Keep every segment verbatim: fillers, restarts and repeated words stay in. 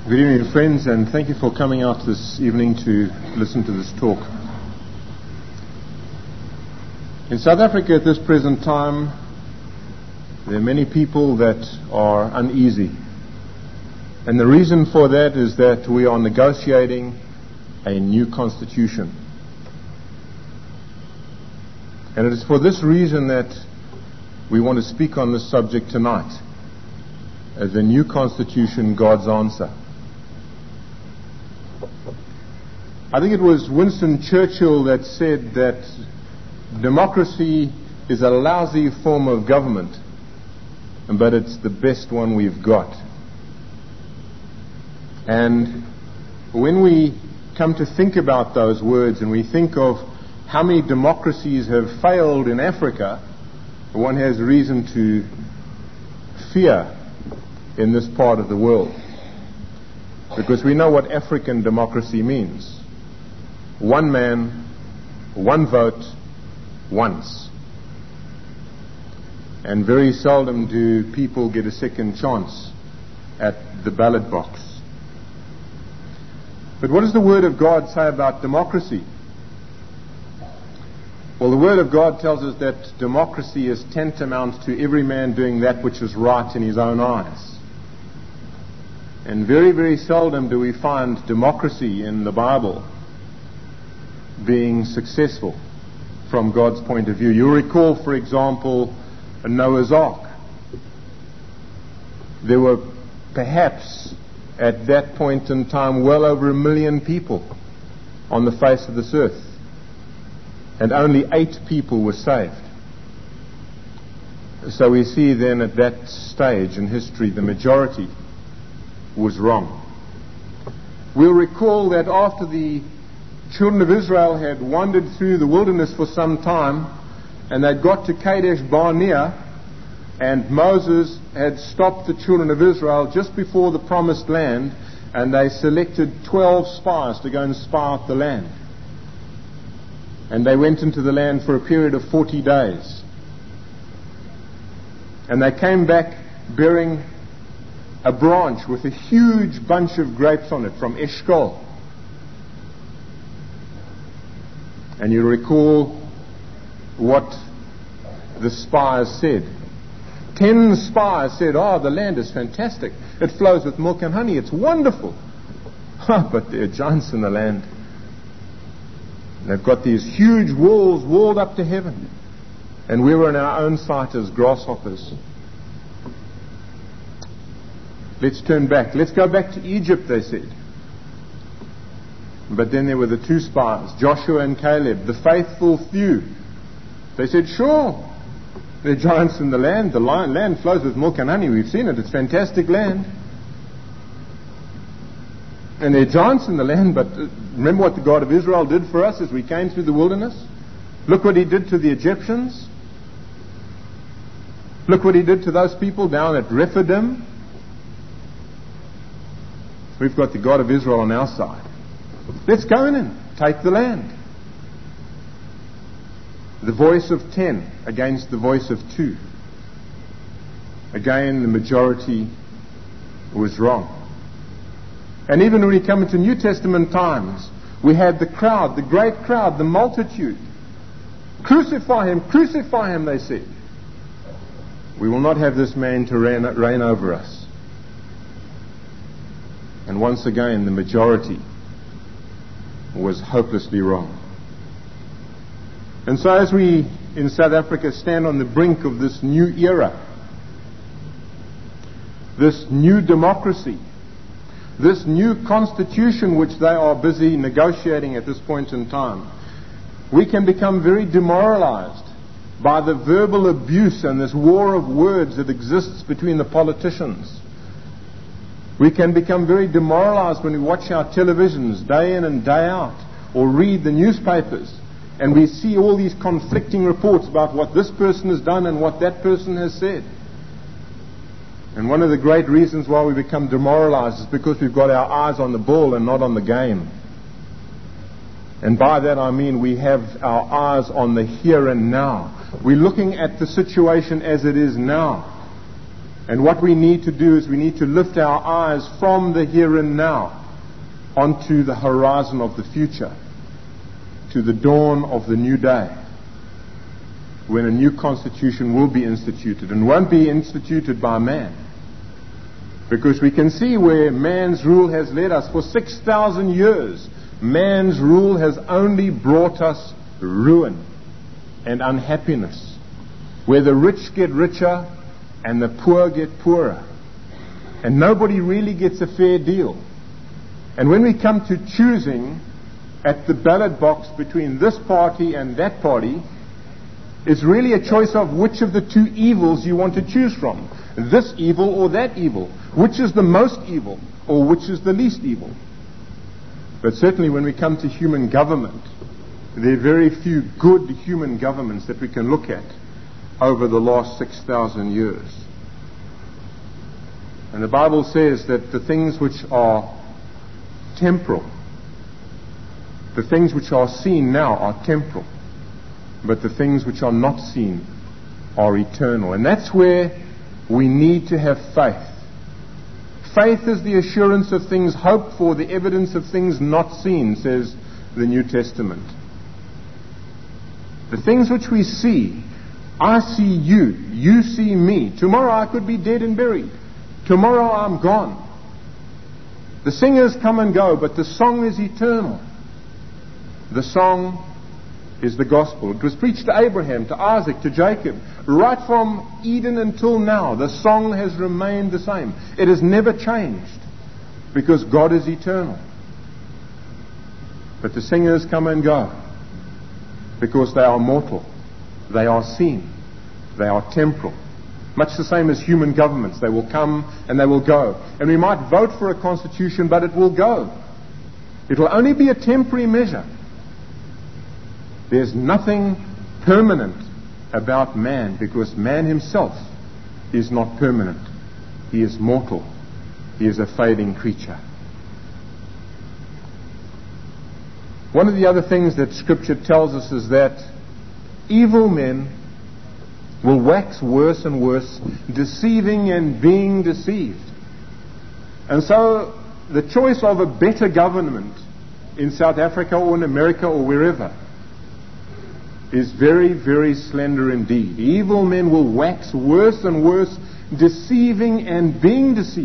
Good evening, friends, and thank you for coming out this evening to listen to this talk. In South Africa at this present time, there are many people that are uneasy. And the reason for that is that we are negotiating a new constitution. And it is for this reason that we want to speak on this subject tonight, as the new constitution, God's answer. I think it was Winston Churchill that said that democracy is a lousy form of government, but it's the best one we've got. And when we come to think about those words and we think of how many democracies have failed in Africa, one has reason to fear in this part of the world. Because we know what African democracy means. One man, one vote, once. And very seldom do people get a second chance at the ballot box. But what does the Word of God say about democracy? Well, the Word of God tells us that democracy is tantamount to every man doing that which is right in his own eyes. And very, very seldom do we find democracy in the Bible being successful from God's point of view. You'll recall, for example, Noah's Ark. There were perhaps at that point in time well over a million people on the face of this earth, and only eight people were saved. So we see then at that stage in history the majority was wrong. We'll recall that after the children of Israel had wandered through the wilderness for some time, and they'd got to Kadesh Barnea, and Moses had stopped the children of Israel just before the promised land, and they selected twelve spies to go and spy out the land. And they went into the land for a period of forty days. And they came back bearing a branch with a huge bunch of grapes on it from Eshcol. And you recall what the spies said. Ten spies said, "Oh, the land is fantastic. It flows with milk and honey. It's wonderful." But there are giants in the land. They've got these huge walls walled up to heaven. And we were in our own sight as grasshoppers. Let's turn back. Let's go back to Egypt, they said. But then there were the two spies, Joshua and Caleb, the faithful few. They said, "Sure, there are giants in the land. The land flows with milk and honey. We've seen it. It's fantastic land. And there are giants in the land, but remember what the God of Israel did for us as we came through the wilderness? Look what he did to the Egyptians. Look what he did to those people down at Rephidim. We've got the God of Israel on our side. Let's go in and take the land." The voice of ten against the voice of two. Again, the majority was wrong. And even when we come into New Testament times, we had the crowd, the great crowd, the multitude. "Crucify him, crucify him," they said. "We will not have this man to reign, reign over us." And once again, the majority was hopelessly wrong. And so as we in South Africa stand on the brink of this new era, this new democracy, this new constitution which they are busy negotiating at this point in time, we can become very demoralized by the verbal abuse and this war of words that exists between the politicians. We can become very demoralized when we watch our televisions day in and day out, or read the newspapers, and we see all these conflicting reports about what this person has done and what that person has said. And one of the great reasons why we become demoralized is because we've got our eyes on the ball and not on the game. And by that I mean we have our eyes on the here and now. We're looking at the situation as it is now. And what we need to do is we need to lift our eyes from the here and now onto the horizon of the future, to the dawn of the new day, when a new constitution will be instituted, and won't be instituted by man. Because we can see where man's rule has led us. For six thousand years, man's rule has only brought us ruin and unhappiness, where the rich get richer and the poor get poorer, and nobody really gets a fair deal. And when we come to choosing at the ballot box between this party and that party, it's really a choice of which of the two evils you want to choose from. This evil or that evil. Which is the most evil or which is the least evil. But certainly when we come to human government, there are very few good human governments that we can look at over the last six thousand years. And the Bible says that the things which are temporal, the things which are seen now are temporal, but the things which are not seen are eternal. And that's where we need to have faith. Faith is the assurance of things hoped for, the evidence of things not seen, says the New Testament. The things which we see, I see you, you see me. Tomorrow I could be dead and buried. Tomorrow I'm gone. The singers come and go, but the song is eternal. The song is the gospel. It was preached to Abraham, to Isaac, to Jacob. Right from Eden until now, the song has remained the same. It has never changed, because God is eternal. But the singers come and go, because they are mortal. They are seen. They are temporal. Much the same as human governments. They will come and they will go. And we might vote for a constitution, but it will go. It will only be a temporary measure. There's nothing permanent about man, because man himself is not permanent. He is mortal. He is a fading creature. One of the other things that Scripture tells us is that evil men will wax worse and worse, deceiving and being deceived. And so the choice of a better government in South Africa or in America or wherever is very, very slender indeed. Evil men will wax worse and worse, deceiving and being deceived.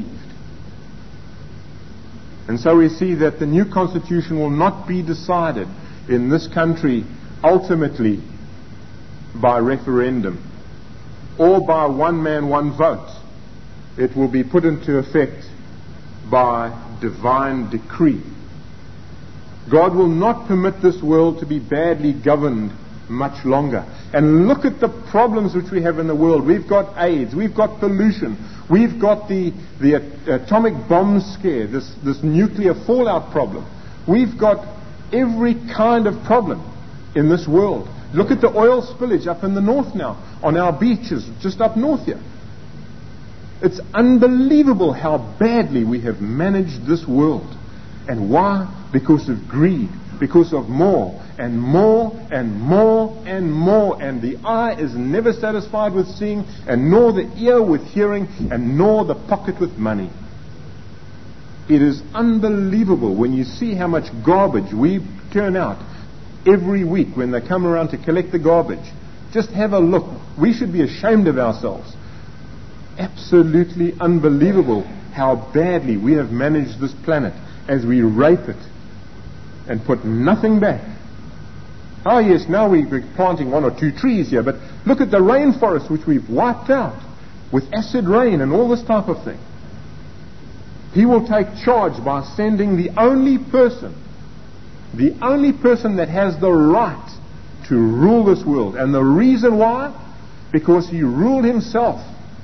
And so we see that the new constitution will not be decided in this country ultimately by referendum or by one man, one vote. It will be put into effect by divine decree. God will not permit this world to be badly governed much longer. And look at the problems which we have in the world. We've got AIDS, we've got pollution, we've got the, the atomic bomb scare, this, this nuclear fallout problem. We've got every kind of problem in this world. Look at the oil spillage up in the north now, on our beaches, just up north here. It's unbelievable how badly we have managed this world. And why? Because of greed, because of more and more and more and more. And the eye is never satisfied with seeing, and nor the ear with hearing, and nor the pocket with money. It is unbelievable when you see how much garbage we turn out every week when they come around to collect the garbage. Just have a look. We should be ashamed of ourselves. Absolutely unbelievable how badly we have managed this planet as we rape it and put nothing back. Oh yes, now we're planting one or two trees here, but look at the rainforest which we've wiped out with acid rain and all this type of thing. He will take charge by sending the only person, the only person that has the right to rule this world. And the reason why? Because he ruled himself.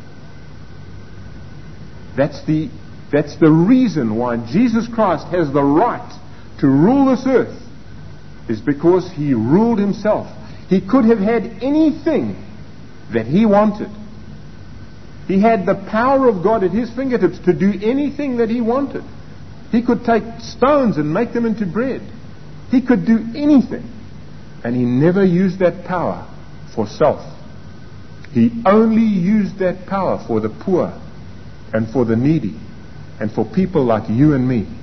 That's the, that's the reason why Jesus Christ has the right to rule this earth, is because he ruled himself. He could have had anything that he wanted. He had the power of God at his fingertips to do anything that he wanted. He could take stones and make them into bread. He could do anything. And he never used that power for self. He only used that power for the poor and for the needy and for people like you and me.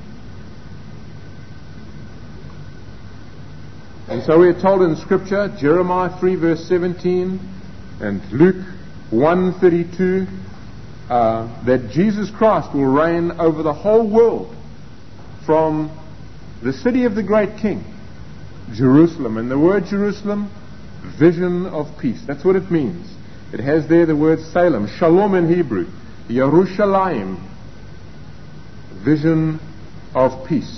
And so we are told in Scripture, Jeremiah three verse seventeen and Luke one thirty-two, uh, that Jesus Christ will reign over the whole world from the city of the great King, Jerusalem. And the word Jerusalem, vision of peace. That's what it means. It has there the word Salem, Shalom in Hebrew, Yerushalayim, vision of peace.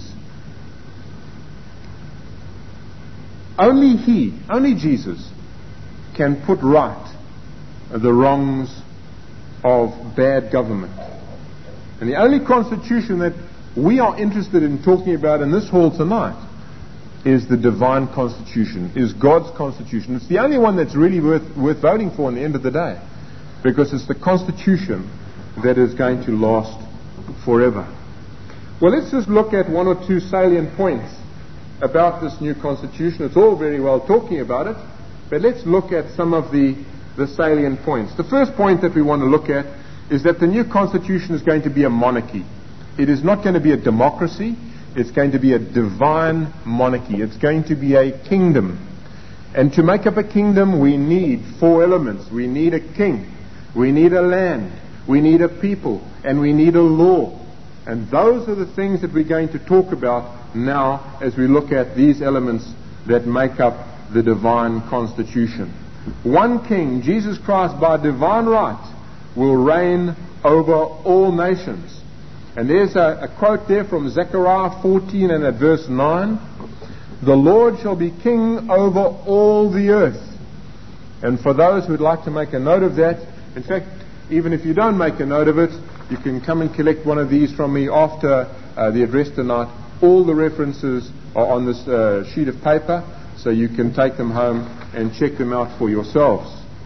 Only He, only Jesus, can put right the wrongs of bad government. And the only constitution that we are interested in talking about in this hall tonight is the divine constitution, is God's constitution. It's the only one that's really worth, worth voting for in the end of the day, because it's the constitution that is going to last forever. Well, let's just look at one or two salient points about this new constitution. It's all very well talking about it, but let's look at some of the, the salient points. The first point that we want to look at is that the new constitution is going to be a monarchy. It is not going to be a democracy. It's going to be a divine monarchy. It's going to be a kingdom. And to make up a kingdom, we need four elements. We need a king. We need a land. We need a people. And we need a law. And those are the things that we're going to talk about now as we look at these elements that make up the divine constitution. One king, Jesus Christ, by divine right, will reign over all nations. And there's a, a quote there from Zechariah fourteen and at verse nine. The Lord shall be king over all the earth. And for those who would like to make a note of that, in fact, even if you don't make a note of it, you can come and collect one of these from me after uh, the address tonight. All the references are on this uh, sheet of paper, so you can take them home and check them out for yourselves.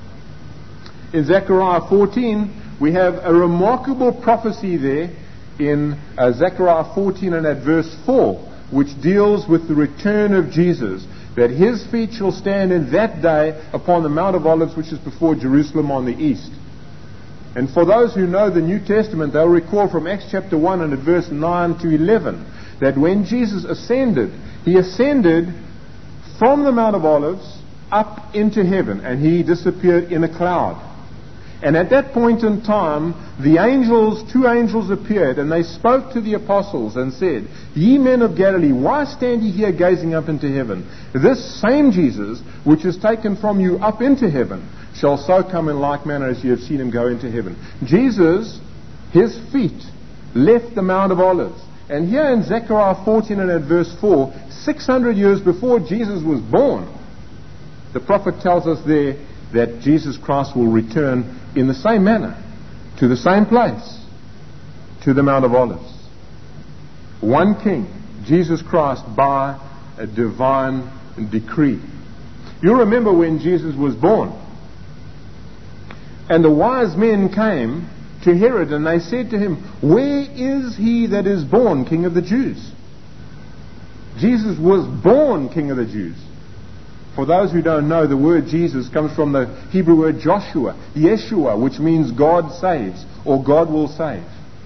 In Zechariah fourteen, we have a remarkable prophecy there in uh, Zechariah fourteen and at verse four, which deals with the return of Jesus, that his feet shall stand in that day upon the Mount of Olives, which is before Jerusalem on the east. And for those who know the New Testament, they'll recall from Acts chapter one and at verse nine to eleven, that when Jesus ascended, he ascended from the Mount of Olives up into heaven, and he disappeared in a cloud. And at that point in time, the angels, two angels appeared, and they spoke to the apostles and said, Ye men of Galilee, why stand ye here gazing up into heaven? This same Jesus, which is taken from you up into heaven, shall so come in like manner as ye have seen him go into heaven. Jesus, his feet left the Mount of Olives. And here in Zechariah fourteen and at verse four, six hundred years before Jesus was born, the prophet tells us there that Jesus Christ will return in the same manner, to the same place, to the Mount of Olives. One king, Jesus Christ, by a divine decree. You remember when Jesus was born, and the wise men came to Herod, and they said to him, Where is he that is born King of the Jews? Jesus was born King of the Jews. For those who don't know, the word Jesus comes from the Hebrew word Joshua, Yeshua, which means God saves, or God will save.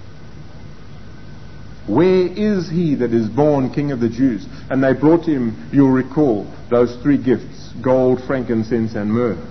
Where is he that is born King of the Jews? And they brought him, you'll recall, those three gifts, gold, frankincense, and myrrh.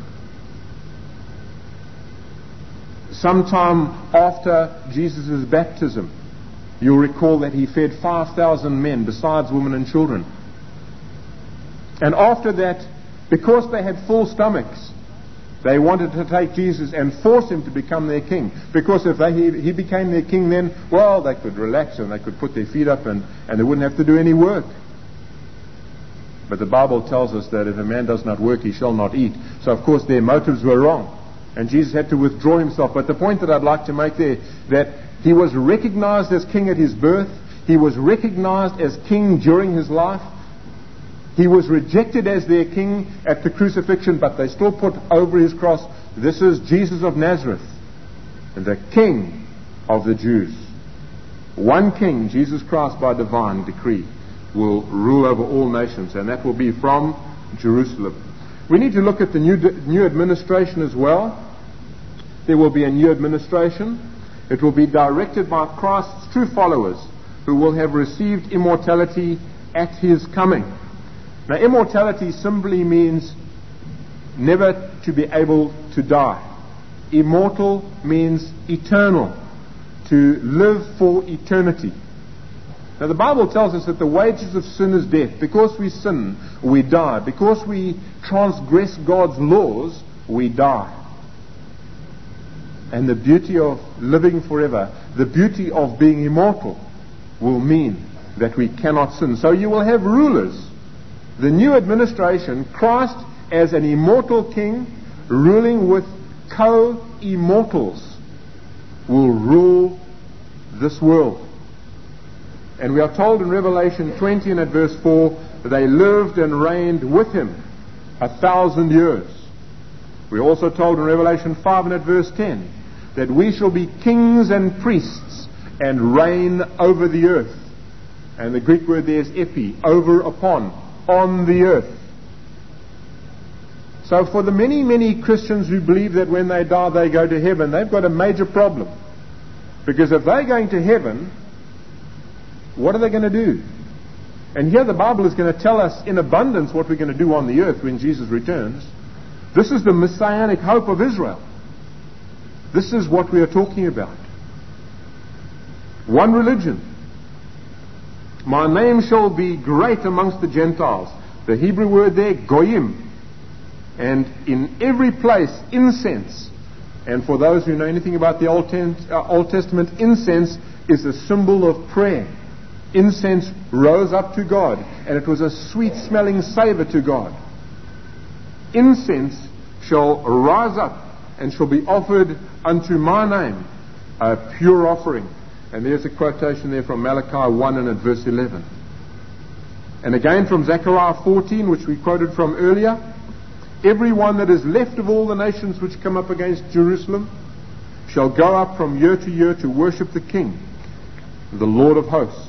Sometime after Jesus' baptism, you'll recall that he fed five thousand men, besides women and children. And after that, because they had full stomachs, they wanted to take Jesus and force him to become their king. Because if they, he, he became their king, then, well, they could relax and they could put their feet up and, and they wouldn't have to do any work. But the Bible tells us that if a man does not work, he shall not eat. So, of course, their motives were wrong. And Jesus had to withdraw himself. But the point that I'd like to make there, that he was recognized as king at his birth. He was recognized as king during his life. He was rejected as their king at the crucifixion, but they still put over his cross, This is Jesus of Nazareth, and the King of the Jews. One king, Jesus Christ, by divine decree, will rule over all nations, and that will be from Jerusalem. We need to look at the new, new administration as well. There will be a new administration. It will be directed by Christ's true followers, who will have received immortality at his coming. Now, immortality simply means never to be able to die. Immortal means eternal, to live for eternity. Now, the Bible tells us that the wages of sin is death. Because we sin, we die. Because we transgress God's laws, we die. And the beauty of living forever, the beauty of being immortal, will mean that we cannot sin. So you will have rulers. The new administration, Christ as an immortal king, ruling with co-immortals, will rule this world. And we are told in Revelation twenty and at verse four, they lived and reigned with him a thousand years. We're also told in Revelation five and at verse ten, that we shall be kings and priests and reign over the earth. And the Greek word there is epi, over, upon, on the earth. So for the many, many Christians who believe that when they die they go to heaven, they've got a major problem. Because if they're going to heaven, what are they going to do? And here the Bible is going to tell us in abundance what we're going to do on the earth when Jesus returns. This is the messianic hope of Israel. This is what we are talking about. One religion. My name shall be great amongst the Gentiles. The Hebrew word there, goyim. And in every place, incense. And for those who know anything about the Old, Ten- uh, Old Testament, incense is a symbol of prayer. Incense rose up to God, and it was a sweet-smelling savor to God. Incense shall rise up and shall be offered unto my name, a pure offering. And there's a quotation there from Malachi one and at verse eleven. And again from Zechariah fourteen, which we quoted from earlier, every one that is left of all the nations which come up against Jerusalem shall go up from year to year to worship the King, the Lord of hosts.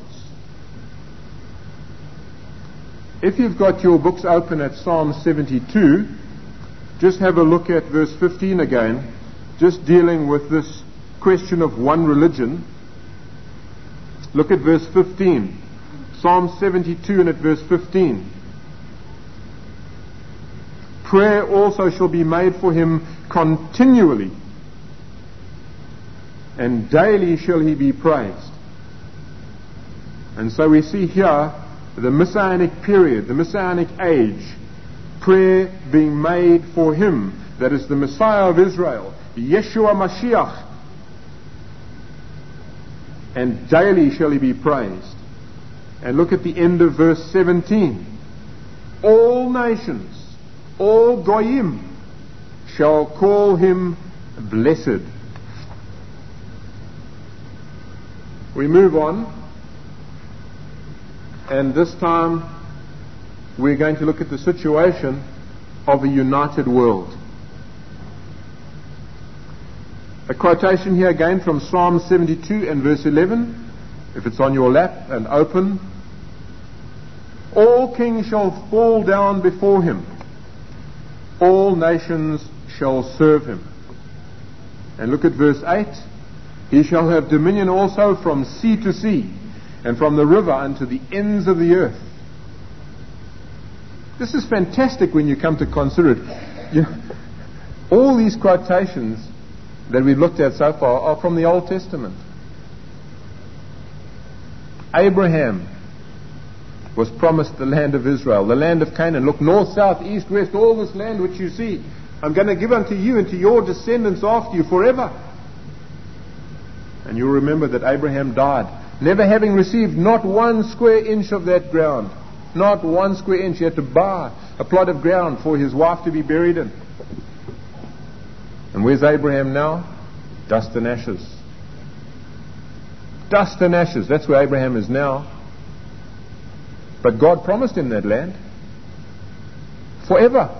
If you've got your books open at Psalm seventy-two, just have a look at verse fifteen again, just dealing with this question of one religion. Look at verse fifteen. Psalm seventy-two and at verse fifteen. Prayer also shall be made for him continually, and daily shall he be praised. And so we see here the Messianic period, the Messianic age, prayer being made for him, that is the Messiah of Israel, Yeshua Mashiach, and daily shall he be praised. And look at the end of verse seventeen. All nations, all goyim, shall call him blessed. We move on, and this time we're going to look at the situation of a united world. A quotation here again from Psalm seventy-two and verse eleven, if it's on your lap and open. All kings shall fall down before him. All nations shall serve him. And look at verse eight. He shall have dominion also from sea to sea, and from the river unto the ends of the earth. This is fantastic when you come to consider it. You know, all these quotations that we've looked at so far are from the Old Testament. Abraham was promised the land of Israel, the land of Canaan. Look, north, south, east, west, all this land which you see, I'm going to give unto you and to your descendants after you forever. And you'll remember that Abraham died, never having received not one square inch of that ground. Not one square inch. He had to buy a plot of ground for his wife to be buried in. And where's Abraham now? Dust and ashes. Dust and ashes. That's where Abraham is now. But God promised him that land. Forever.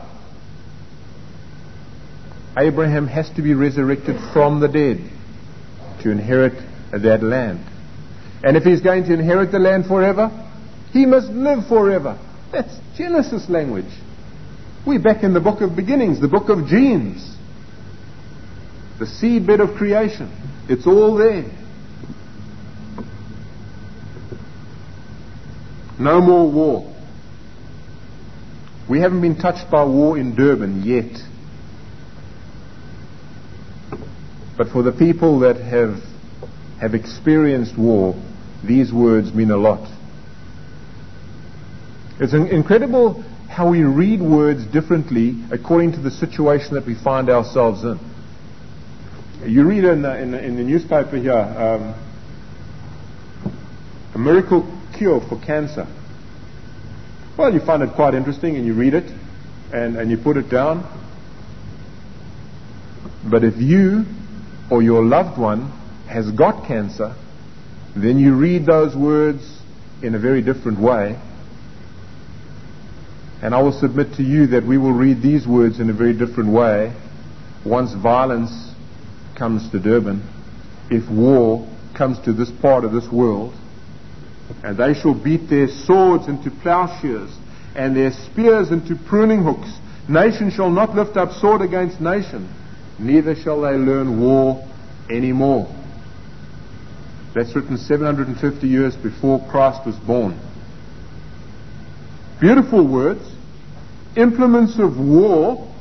Abraham has to be resurrected from the dead to inherit that land. And if he's going to inherit the land forever, he must live forever. That's Genesis language. We're back in the book of beginnings, the book of genes. the seedbed of creation. It's all there. No more war. We haven't been touched by war in Durban yet. But for the people that have have experienced war, these words mean a lot. It's incredible how we read words differently according to the situation that we find ourselves in. You read in the, in the, in the newspaper here, um, a miracle cure for cancer. Well, you find it quite interesting and you read it and, and you put it down. But if you or your loved one has got cancer, then you read those words in a very different way. And I will submit to you that we will read these words in a very different way once violence comes to Durban, if war comes to this part of this world. And they shall beat their swords into plowshares and their spears into pruning hooks. Nation shall not lift up sword against nation, neither shall they learn war anymore. That's written seven hundred fifty years before Christ was born. Beautiful words. Implements of war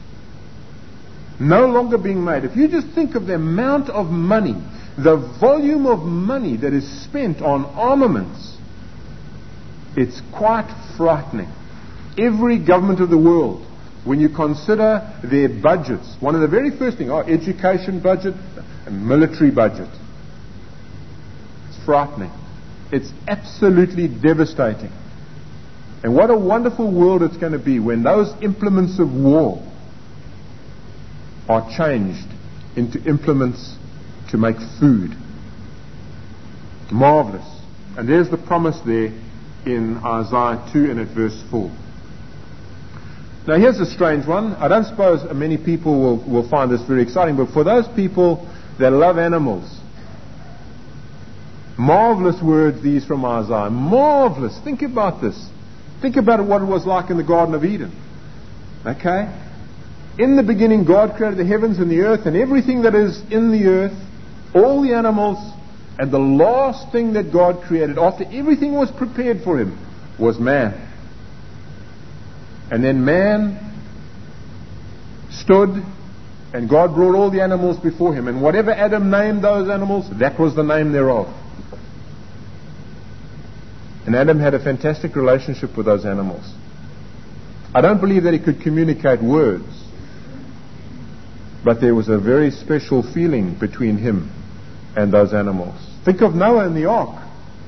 no longer being made. If you just think of the amount of money, the volume of money that is spent on armaments, it's quite frightening. Every government of the world, when you consider their budgets, one of the very first things, our education budget and military budget. It's frightening. It's absolutely devastating. And what a wonderful world it's going to be when those implements of war are changed into implements to make food. Marvelous. And there's the promise there in Isaiah two and at verse four. Now here's a strange one. I don't suppose many people will, will find this very exciting, but for those people that love animals, marvelous words these from Isaiah. Marvelous. Think about this. Think about what it was like in the Garden of Eden. Okay? In the beginning, God created the heavens and the earth and everything that is in the earth, all the animals, and the last thing that God created, after everything was prepared for him, was man. And then man stood, and God brought all the animals before him. And whatever Adam named those animals, that was the name thereof. And Adam had a fantastic relationship with those animals. I don't believe that he could communicate words, but there was a very special feeling between him and those animals. Think of Noah and the ark.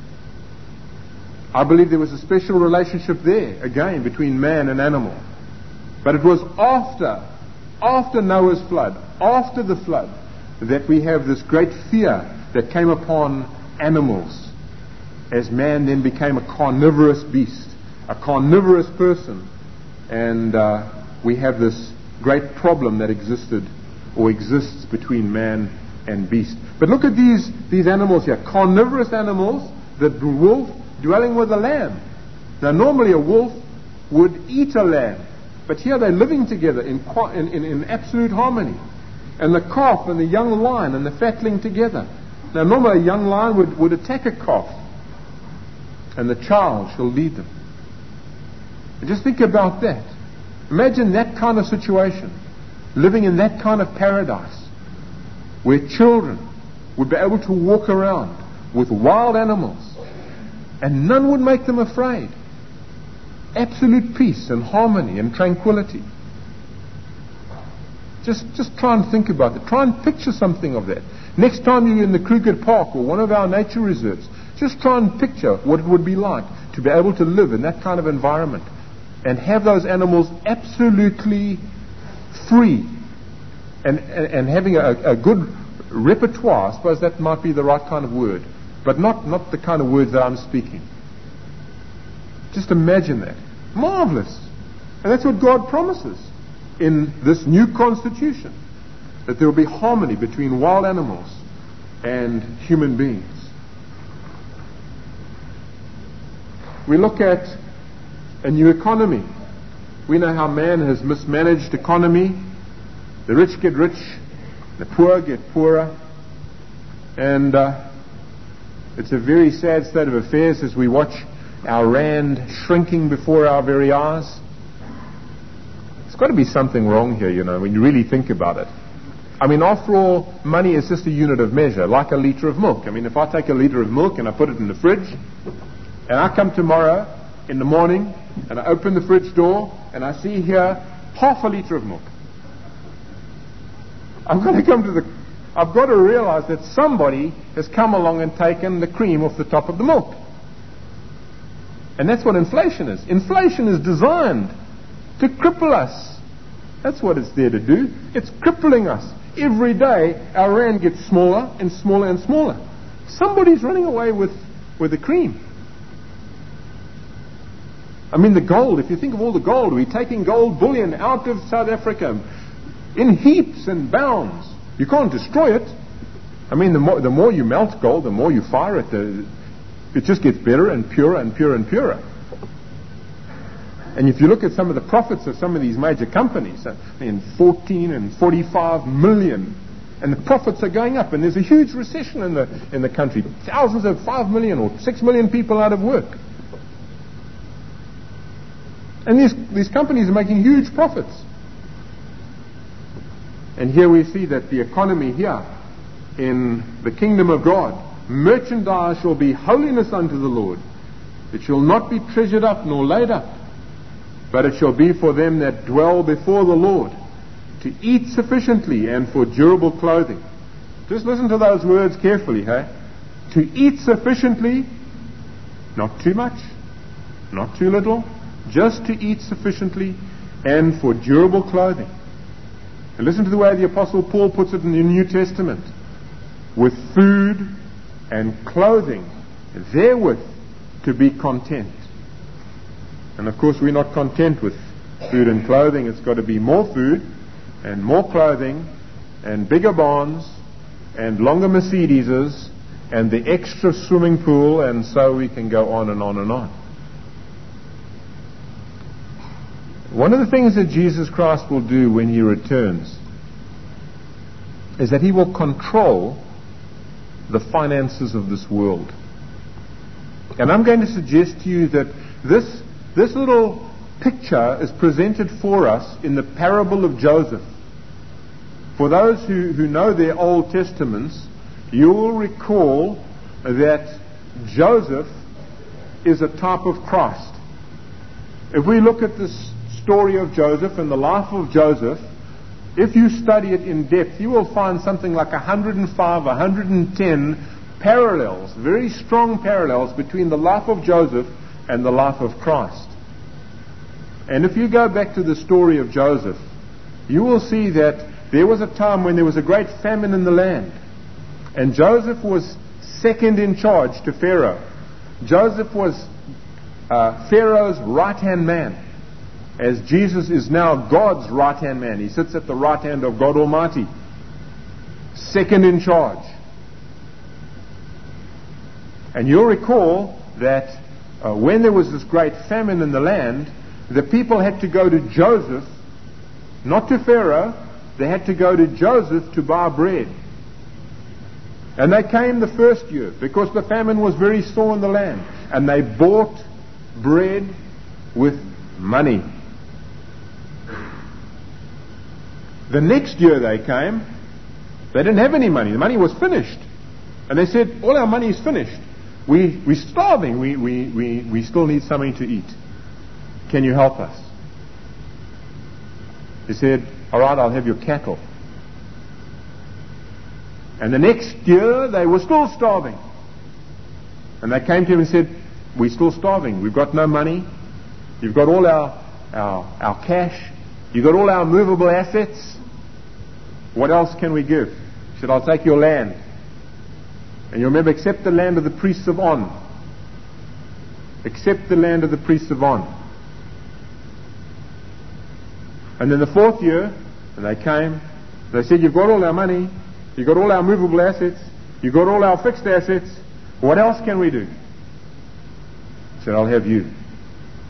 I believe there was a special relationship there, again, between man and animal. But it was after, after Noah's flood, after the flood, that we have this great fear that came upon animals, as man then became a carnivorous beast, a carnivorous person. And uh, we have this great problem that existed or exists between man and beast. But look at these, these animals here. Carnivorous animals, the wolf dwelling with a lamb. Now normally a wolf would eat a lamb, but here they're living together in, in, in, in absolute harmony. And the calf and the young lion and the fatling together. Now normally a young lion would, would attack a calf, and the child shall lead them. And just think about that. Imagine that kind of situation, living in that kind of paradise, where children would be able to walk around with wild animals, and none would make them afraid. Absolute peace and harmony and tranquility. Just, just try and think about it. Try and picture something of that. Next time you're in the Kruger Park or one of our nature reserves, just try and picture what it would be like to be able to live in that kind of environment and have those animals absolutely free and, and, and having a, a good repertoire. I suppose that might be the right kind of word, but not, not the kind of words that I'm speaking. Just imagine that. Marvelous. And that's what God promises in this new constitution, that there will be harmony between wild animals and human beings. We look at a new economy. We know how man has mismanaged economy. The rich get rich The poor get poorer. And uh, it's a very sad state of affairs as we watch our rand shrinking before our very eyes. There's got to be something wrong here, you know, when you really think about it. I mean, after all, money is just a unit of measure, like a litre of milk. I mean, if I take a litre of milk and I put it in the fridge, and I come tomorrow in the morning, and I open the fridge door, and I see here half a litre of milk, I've got to come to the, I've got to realize that somebody has come along and taken the cream off the top of the milk. And that's what inflation is. Inflation is designed to cripple us. That's what it's there to do. It's crippling us. Every day, our rand gets smaller and smaller and smaller. Somebody's running away with, with the cream. I mean, the gold, if you think of all the gold, we're taking gold bullion out of South Africa in heaps and bounds. You can't destroy it. I mean, the more, the more you melt gold, the more you fire it, the, it just gets better and purer and purer and purer. And if you look at some of the profits of some of these major companies, I mean, fourteen and forty-five million, and the profits are going up, and there's a huge recession in the in the country. Thousands of five million or six million people out of work. And these these companies are making huge profits. And here we see that the economy here in the kingdom of God, merchandise shall be holiness unto the Lord. It shall not be treasured up nor laid up, but it shall be for them that dwell before the Lord, to eat sufficiently and for durable clothing. Just listen to those words carefully, hey? To eat sufficiently, not too much, not too little, just to eat sufficiently and for durable clothing. And listen to the way the Apostle Paul puts it in the New Testament. With food and clothing, therewith to be content. And of course we're not content with food and clothing. It's got to be more food and more clothing and bigger barns and longer Mercedeses and the extra swimming pool, and so we can go on and on and on. One of the things that Jesus Christ will do when He returns is that He will control the finances of this world. And I'm going to suggest to you that this This little picture is presented for us in the parable of Joseph. For those who, who know their Old Testaments, you will recall that Joseph is a type of Christ. If we look at this story of Joseph and the life of Joseph, if you study it in depth, you will find something like one hundred five, one hundred ten parallels, very strong parallels between the life of Joseph and the life of Christ. And if you go back to the story of Joseph, you will see that there was a time when there was a great famine in the land, and Joseph was second in charge to Pharaoh. Joseph was uh, Pharaoh's right-hand man, as Jesus is now God's right-hand man. He sits at the right hand of God Almighty, second in charge. And you'll recall that Uh, when there was this great famine in the land, the people had to go to Joseph, not to Pharaoh. They had to go to Joseph to buy bread. And they came the first year because the famine was very sore in the land. And they bought bread with money. The next year they came, they didn't have any money. The money was finished. And they said, all our money is finished. We, we're starving. We, we, we, we still need something to eat. Can you help us? He said, all right, I'll have your cattle. And the next year, they were still starving. And they came to him and said, we're still starving. We've got no money. You've got all our, our, our cash. You've got all our movable assets. What else can we give? He said, I'll take your land. And you remember, accept the land of the priests of On. Accept the land of the priests of On. And then the fourth year, and they came, they said, you've got all our money, you've got all our movable assets, you've got all our fixed assets, what else can we do? He said, I'll have you.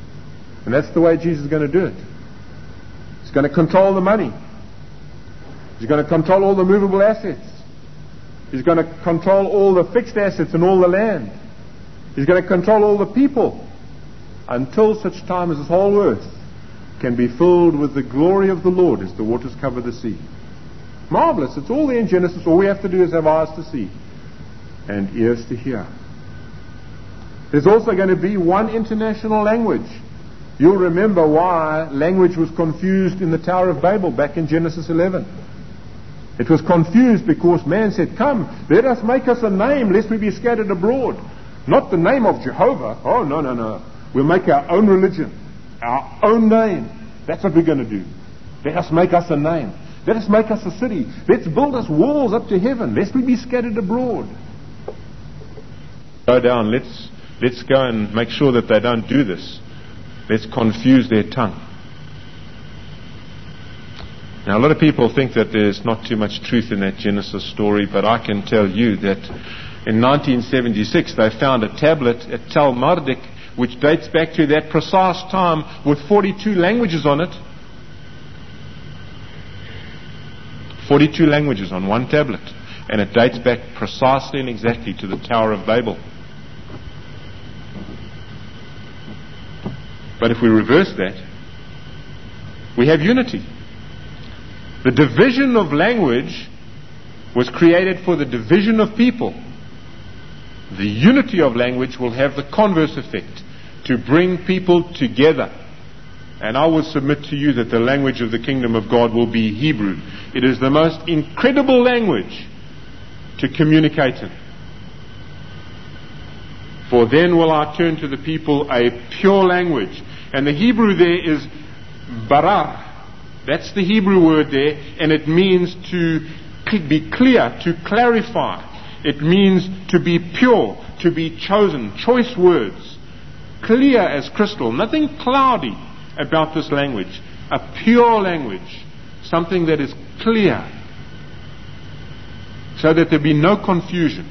And that's the way Jesus is going to do it. He's going to control the money. He's going to control all the movable assets. He's going to control all the fixed assets and all the land. He's going to control all the people until such time as this whole earth can be filled with the glory of the Lord as the waters cover the sea. Marvelous. It's all there in Genesis. All we have to do is have eyes to see and ears to hear. There's also going to be one international language. You'll remember why language was confused in the Tower of Babel back in Genesis eleven. It was confused because man said, "Come, let us make us a name, lest we be scattered abroad." Not the name of Jehovah. Oh, no, no, no. We'll make our own religion, our own name. That's what we're going to do. Let us make us a name. Let us make us a city. Let's build us walls up to heaven, lest we be scattered abroad. Go down. Let's let's go and make sure that they don't do this. Let's confuse their tongue. Now, a lot of people think that there's not too much truth in that Genesis story, but I can tell you that in nineteen seventy-six they found a tablet at Tel Mardik which dates back to that precise time with forty-two languages on it. forty-two languages on one tablet, and it dates back precisely and exactly to the Tower of Babel. But if we reverse that, we have unity. The division of language was created for the division of people. The unity of language will have the converse effect, to bring people together. And I would submit to you that the language of the kingdom of God will be Hebrew. It is the most incredible language to communicate in. For then will I turn to the people a pure language. And the Hebrew there is barar. That's the Hebrew word there, and it means to be clear, to clarify. It means to be pure, to be chosen, choice words, clear as crystal, nothing cloudy about this language. A pure language, something that is clear, so that there be no confusion.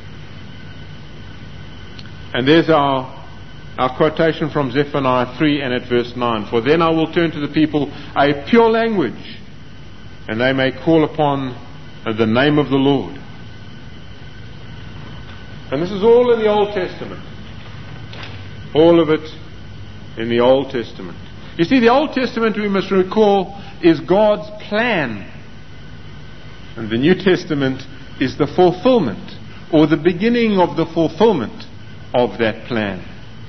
And there's our Our quotation from Zephaniah three and at verse nine. For then I will turn to the people a pure language, and they may call upon the name of the Lord. And this is all in the Old Testament. All of it in the Old Testament. You see, the Old Testament, we must recall, is God's plan. And the New Testament is the fulfillment, or the beginning of the fulfillment of that plan.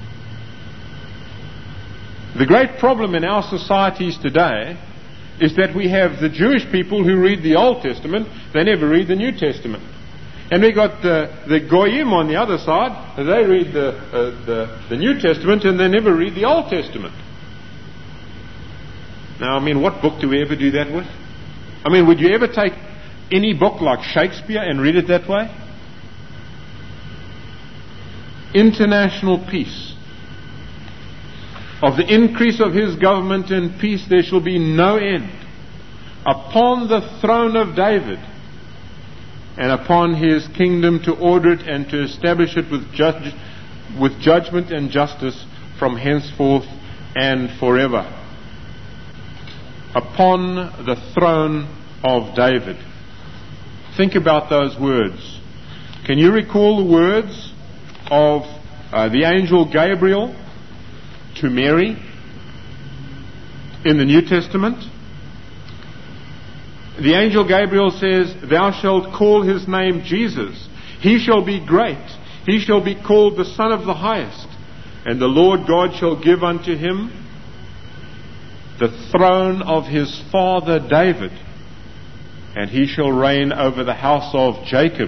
The great problem in our societies today is that we have the Jewish people who read the Old Testament, they never read the New Testament. And we got the, the Goyim on the other side, they read the, uh, the, the New Testament and they never read the Old Testament. Now, I mean, what book do we ever do that with? I mean, would you ever take any book like Shakespeare and read it that way? International peace. Of the increase of his government and peace there shall be no end, upon the throne of David, and upon his kingdom, to order it and to establish it with, judge, with judgment and justice from henceforth and forever. Upon the throne of David. Think about those words. Can you recall the words of uh, the angel Gabriel to Mary in the New Testament? The angel Gabriel says, "Thou shalt call his name Jesus. He shall be great. He shall be called the Son of the Highest. And the Lord God shall give unto him the throne of his father David. And he shall reign over the house of Jacob,"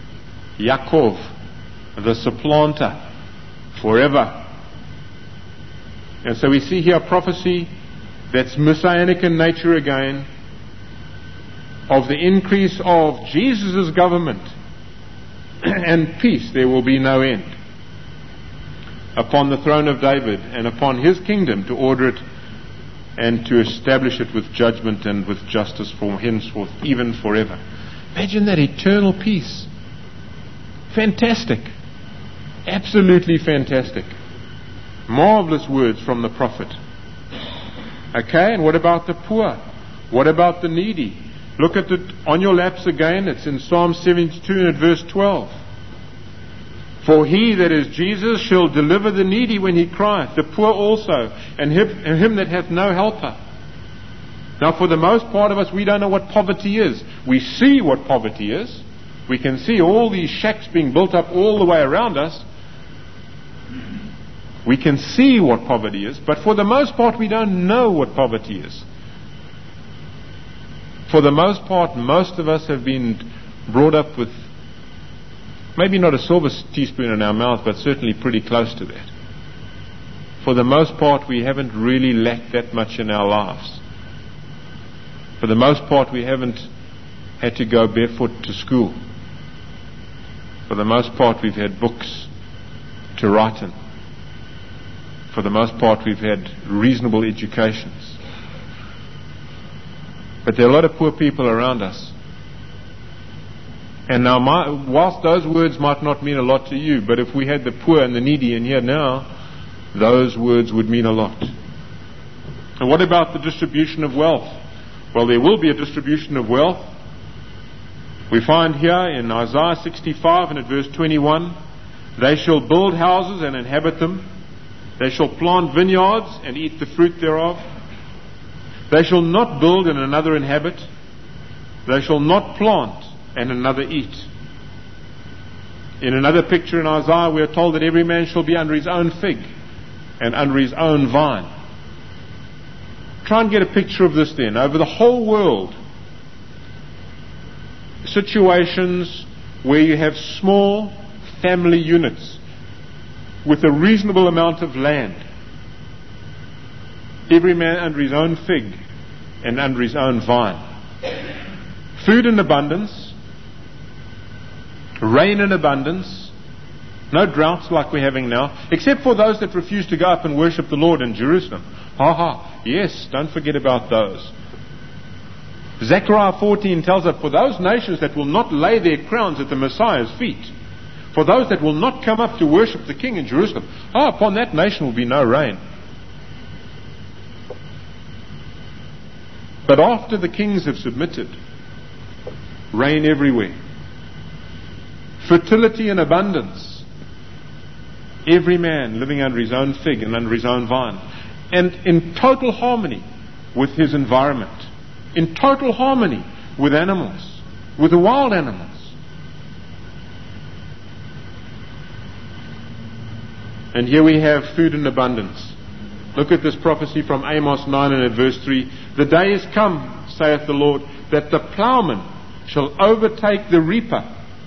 Yaakov, the supplanter, "forever." And so we see here a prophecy that's messianic in nature again, of the increase of Jesus' government and peace there will be no end, upon the throne of David and upon his kingdom, to order it and to establish it with judgment and with justice from henceforth, even forever. Imagine that eternal peace. Fantastic. Absolutely fantastic. Marvelous words from the prophet. Okay, and what about the poor? What about the needy? Look at it on your laps again. It's in Psalm seventy-two and at verse twelve. For he, that is Jesus, shall deliver the needy when he crieth, the poor also, and him, and him that hath no helper. Now, for the most part of us, we don't know what poverty is. We see what poverty is. We can see all these shacks being built up all the way around us. We can see what poverty is, but for the most part, we don't know what poverty is. For the most part, most of us have been brought up with maybe not a silver teaspoon in our mouth, but certainly pretty close to that. For the most part, we haven't really lacked that much in our lives. For the most part, we haven't had to go barefoot to school. For the most part, we've had books to write in. For the most part, we've had reasonable educations. But there are a lot of poor people around us. And now, my, whilst those words might not mean a lot to you, but if we had the poor and the needy in here now, those words would mean a lot. And what about the distribution of wealth? Well, there will be a distribution of wealth. We find here in Isaiah sixty-five and at verse twenty-one, they shall build houses and inhabit them. They shall plant vineyards and eat the fruit thereof. They shall not build and another inhabit. They shall not plant and another eat. In another picture in Isaiah, we are told that every man shall be under his own fig and under his own vine. Try and get a picture of this then. Over the whole world, situations where you have small family units with a reasonable amount of land. Every man under his own fig and under his own vine. Food in abundance. Rain in abundance. No droughts like we're having now, except for those that refuse to go up and worship the Lord in Jerusalem. Ha ha. Yes, don't forget about those. Zechariah fourteen tells us, for those nations that will not lay their crowns at the Messiah's feet, for those that will not come up to worship the King in Jerusalem, ah, upon that nation will be no rain. But after the kings have submitted, rain everywhere. Fertility and abundance. Every man living under his own fig and under his own vine. And in total harmony with his environment. In total harmony with animals. With the wild animals. And here we have food in abundance. Look at this prophecy from Amos nine and at verse three. The day is come, saith the Lord, that the plowman shall overtake the reaper.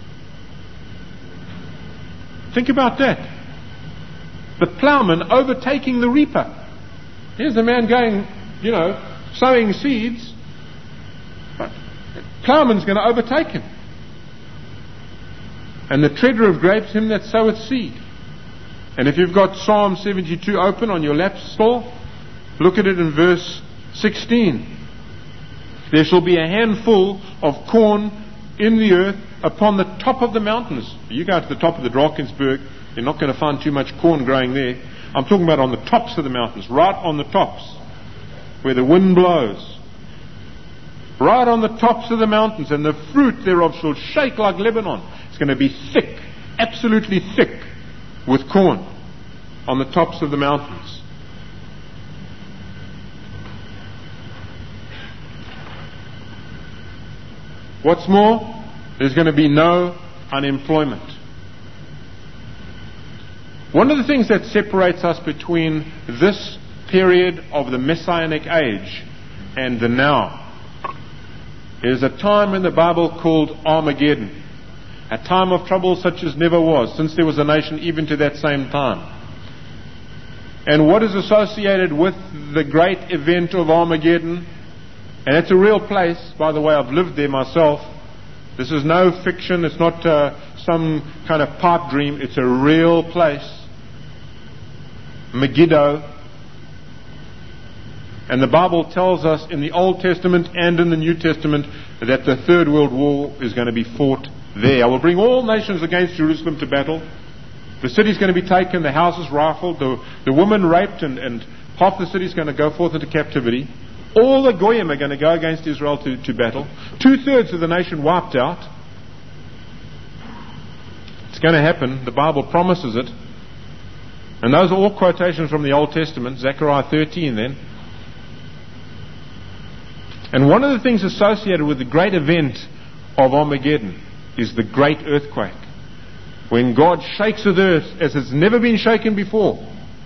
Think about that. The plowman overtaking the reaper. Here's the man going, you know, sowing seeds. But the plowman's going to overtake him. And the treader of grapes, him that soweth seed. And if you've got Psalm seventy-two open on your lap still, look at it in verse sixteen. There shall be a handful of corn in the earth upon the top of the mountains. You go to the top of the Drakensberg, you're not going to find too much corn growing there. I'm talking about on the tops of the mountains, right on the tops, where the wind blows. Right on the tops of the mountains, and the fruit thereof shall shake like Lebanon. It's going to be thick, absolutely thick, with corn on the tops of the mountains. What's more, there's going to be no unemployment. One of the things that separates us between this period of the Messianic age and the now is a time in the Bible called Armageddon. A time of trouble such as never was, since there was a nation even to that same time. And what is associated with the great event of Armageddon? And it's a real place, by the way, I've lived there myself. This is no fiction, it's not uh, some kind of pipe dream, it's a real place. Megiddo. And the Bible tells us in the Old Testament and in the New Testament that the Third World War is going to be fought there. I will bring all nations against Jerusalem to battle. The city's going to be taken, the houses rifled, the, the woman raped, and, and half the city's going to go forth into captivity. All the Goyim are going to go against Israel to, to battle. Two-thirds of the nation wiped out. It's going to happen. The Bible promises it. And those are all quotations from the Old Testament, Zechariah thirteen then. And one of the things associated with the great event of Armageddon is the great earthquake. When God shakes the earth as it's never been shaken before.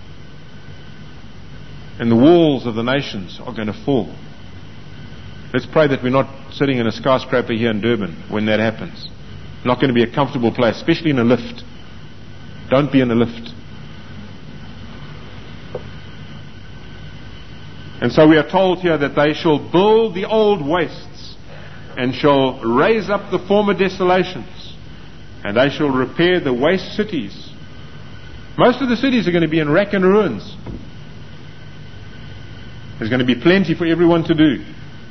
And the walls of the nations are going to fall. Let's pray that we're not sitting in a skyscraper here in Durban when that happens. Not going to be a comfortable place, especially in a lift. Don't be in a lift. And so we are told here that they shall build the old wastes and shall raise up the former desolations, and they shall repair the waste cities. Most of the cities are going to be in wreck and ruins. There's going to be plenty for everyone to do.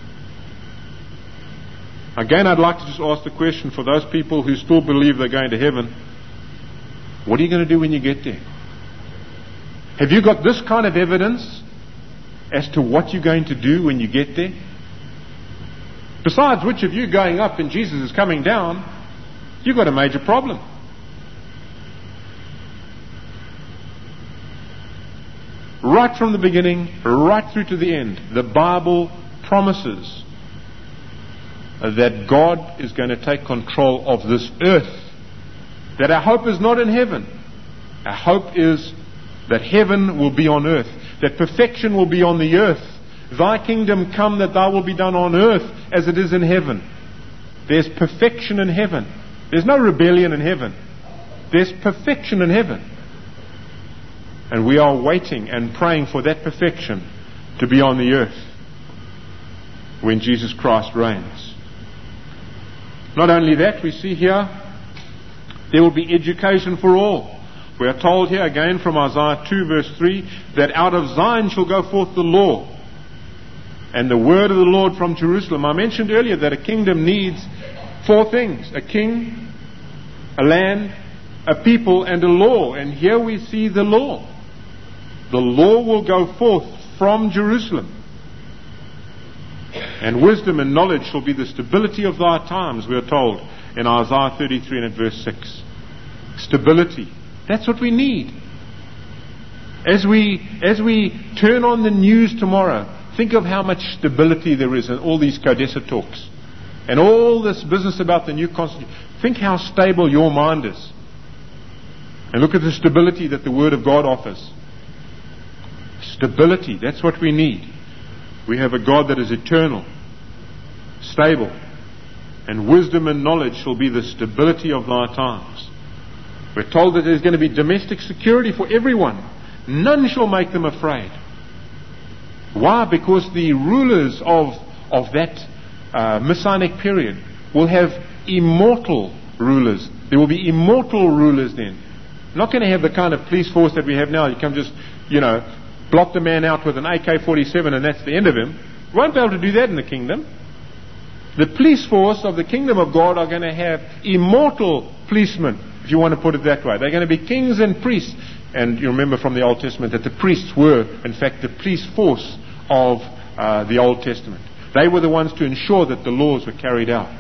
Again, I'd like to just ask the question for those people who still believe they're going to heaven. What are you going to do when you get there? Have you got this kind of evidence as to what you're going to do when you get there? Besides which, of you going up and Jesus is coming down, you've got a major problem. Right from the beginning, right through to the end, the Bible promises that God is going to take control of this earth. That our hope is not in heaven. Our hope is that heaven will be on earth. That perfection will be on the earth. Thy kingdom come, that thy will be done on earth as it is in heaven. There's perfection in heaven. There's no rebellion in heaven. There's perfection in heaven. And we are waiting and praying for that perfection to be on the earth when Jesus Christ reigns. Not only that, we see here there will be education for all. We are told here again from Isaiah two verse three that out of Zion shall go forth the law and the word of the Lord from Jerusalem. I mentioned earlier that a kingdom needs four things: a king, a land, a people, and a law. And here we see the law. The law will go forth from Jerusalem. And wisdom and knowledge shall be the stability of thy times, we are told in Isaiah thirty-three and at verse six. Stability. That's what we need. As we, as we turn on the news tomorrow, think of how much stability there is in all these Codessa talks. And all this business about the new constitution. Think how stable your mind is. And look at the stability that the Word of God offers. Stability, that's what we need. We have a God that is eternal, stable, and wisdom and knowledge shall be the stability of thy times. We're told that there's going to be domestic security for everyone. None shall make them afraid. Why? Because the rulers of, of that uh, Messianic period will have immortal rulers. There will be immortal rulers then. Not going to have the kind of police force that we have now. You can just, you know, block the man out with an A K forty-seven and that's the end of him. You won't be able to do that in the kingdom. The police force of the kingdom of God are going to have immortal policemen, if you want to put it that way. They're going to be kings and priests. And you remember from the Old Testament that the priests were, in fact, the police force of uh, the Old Testament. They were the ones to ensure that the laws were carried out.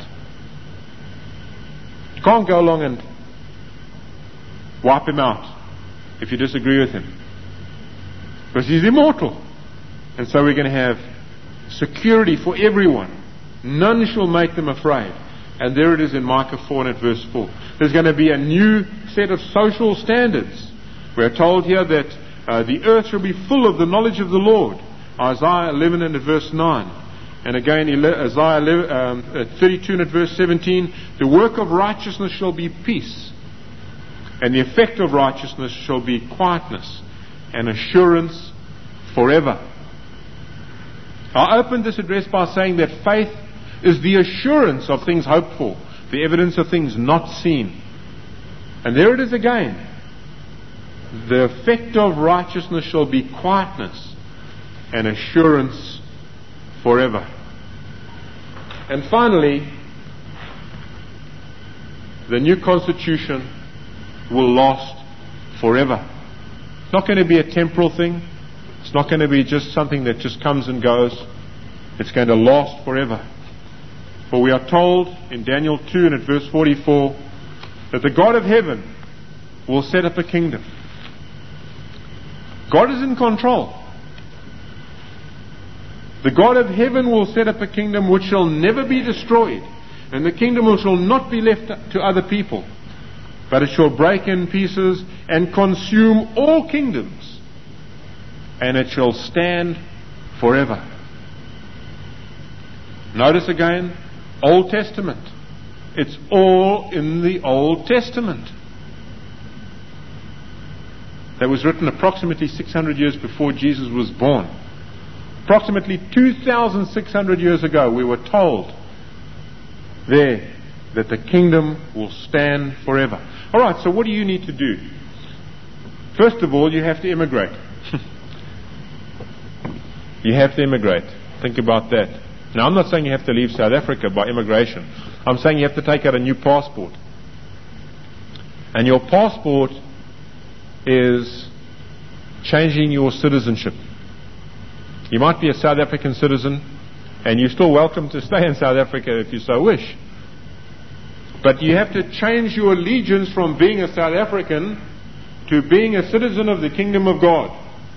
You can't go along and wipe him out if you disagree with him, because he's immortal. And so we're going to have security for everyone. None shall make them afraid. And there it is in Micah four and at verse four. There's going to be a new set of social standards. We're told here that uh, the earth shall be full of the knowledge of the Lord. Isaiah eleven and at verse nine. And again Isaiah eleven, um, at thirty-two and at verse seventeen. The work of righteousness shall be peace. And the effect of righteousness shall be quietness and assurance forever. I opened this address by saying that faith is the assurance of things hoped for, the evidence of things not seen. And there it is again. The effect of righteousness shall be quietness and assurance forever. And finally, the new constitution will last forever. It's not going to be a temporal thing. It's not going to be just something that just comes and goes. It's going to last forever. For we are told in Daniel two and at verse forty-four that the God of heaven will set up a kingdom. God is in control. The God of heaven will set up a kingdom which shall never be destroyed, and the kingdom shall not be left to other people, but it shall break in pieces and consume all kingdoms, and it shall stand forever. Notice again, Old Testament. It's all in the Old Testament. That was written approximately six hundred years before Jesus was born. Approximately two thousand six hundred years ago, we were told there that the kingdom will stand forever. All right, so what do you need to do? First of all, you have to immigrate. You have to immigrate. Think about that. Now, I'm not saying you have to leave South Africa by immigration. I'm saying you have to take out a new passport. And your passport is changing your citizenship. You might be a South African citizen, and you're still welcome to stay in South Africa if you so wish. But you have to change your allegiance from being a South African to being a citizen of the kingdom of God.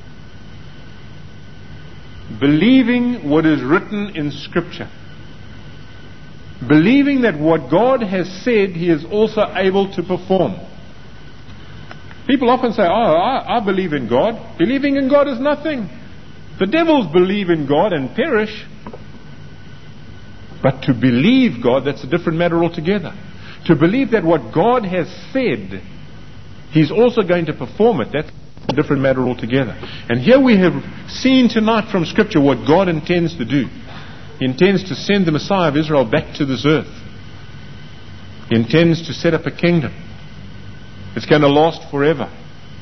Believing what is written in Scripture. Believing that what God has said, He is also able to perform. People often say, oh, I, I believe in God. Believing in God is nothing. The devils believe in God and perish. But to believe God, that's a different matter altogether. To believe that what God has said, He's also going to perform it, that's a different matter altogether. And here we have seen tonight from Scripture what God intends to do. He intends to send the Messiah of Israel back to this earth. He intends to set up a kingdom. It's going to last forever.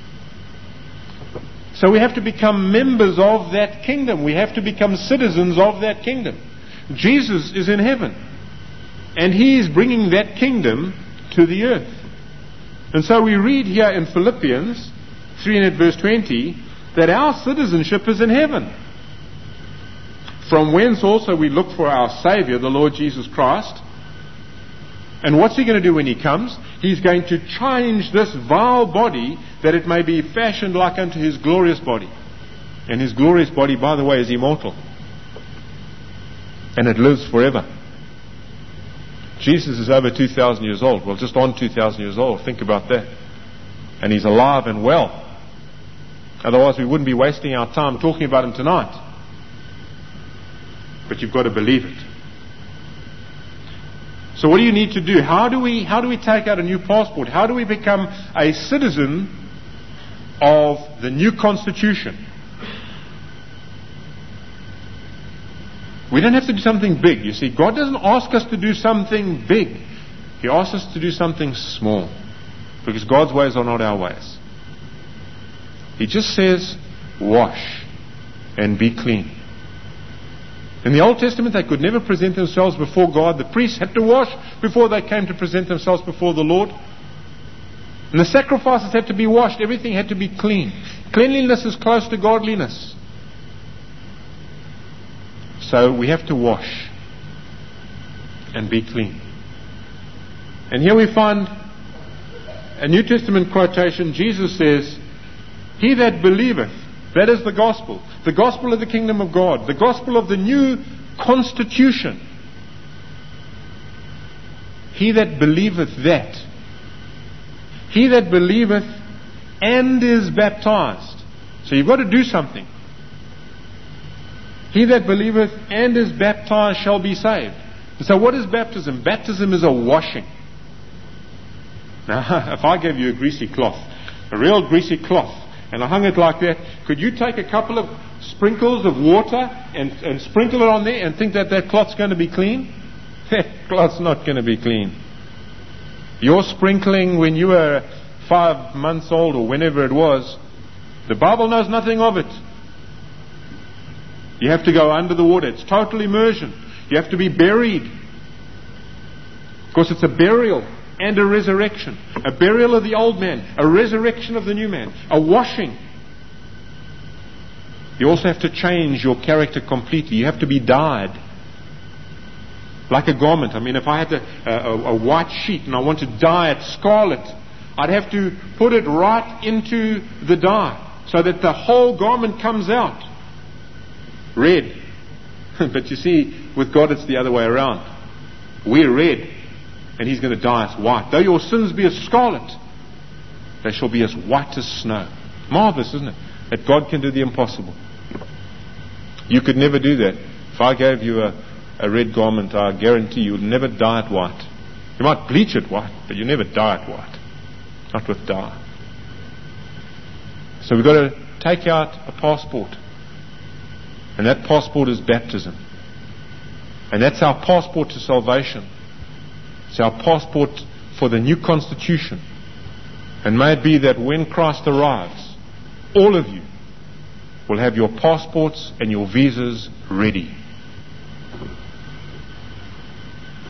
So we have to become members of that kingdom. We have to become citizens of that kingdom. Jesus is in heaven, and He is bringing that kingdom to the earth. And so we read here in Philippians three and verse twenty that our citizenship is in heaven, from whence also we look for our Savior, the Lord Jesus Christ. And what's He going to do when He comes? He's going to change this vile body that it may be fashioned like unto His glorious body. And His glorious body, by the way, is immortal. And it lives forever. Jesus is over two thousand years old. Well, just on two thousand years old. Think about that. And He's alive and well. Otherwise we wouldn't be wasting our time talking about Him tonight. But you've got to believe it. So what do you need to do? How do we, how do we take out a new passport? How do we become a citizen of the new constitution? We don't have to do something big. You see, God doesn't ask us to do something big. He asks us to do something small. Because God's ways are not our ways. He just says, wash and be clean. In the Old Testament, they could never present themselves before God. The priests had to wash before they came to present themselves before the Lord. And the sacrifices had to be washed. Everything had to be clean. Cleanliness is close to godliness. So we have to wash and be clean. And here we find a New Testament quotation. Jesus says, "He that believeth," that is the gospel. The gospel of the kingdom of God. The gospel of the new constitution. He that believeth that. He that believeth and is baptized. So you've got to do something. He that believeth and is baptized shall be saved. And so what is baptism? Baptism is a washing. Now, if I gave you a greasy cloth, a real greasy cloth, and I hung it like that, could you take a couple of sprinkles of water and, and sprinkle it on there and think that that cloth's going to be clean? That cloth's not going to be clean. Your sprinkling when you were five months old or whenever it was, the Bible knows nothing of it. You have to go under the water. It's total immersion. You have to be buried. Of course, it's a burial and a resurrection. A burial of the old man, a resurrection of the new man, a washing. You also have to change your character completely. You have to be dyed. Like a garment. I mean, if I had a, a, a white sheet and I want to dye it scarlet, I'd have to put it right into the dye so that the whole garment comes out red. But you see, with God it's the other way around. We're red, and He's going to dye us white. Though your sins be as scarlet, they shall be as white as snow. Marvelous, isn't it? That God can do the impossible. You could never do that. If I gave you a, a red garment, I guarantee you would never dye it white. You might bleach it white, but you never dye it white. Not with dye. So we've got to take out a passport. And that passport is baptism. And that's our passport to salvation. It's our passport for the new constitution. And may it be that when Christ arrives, all of you will have your passports and your visas ready.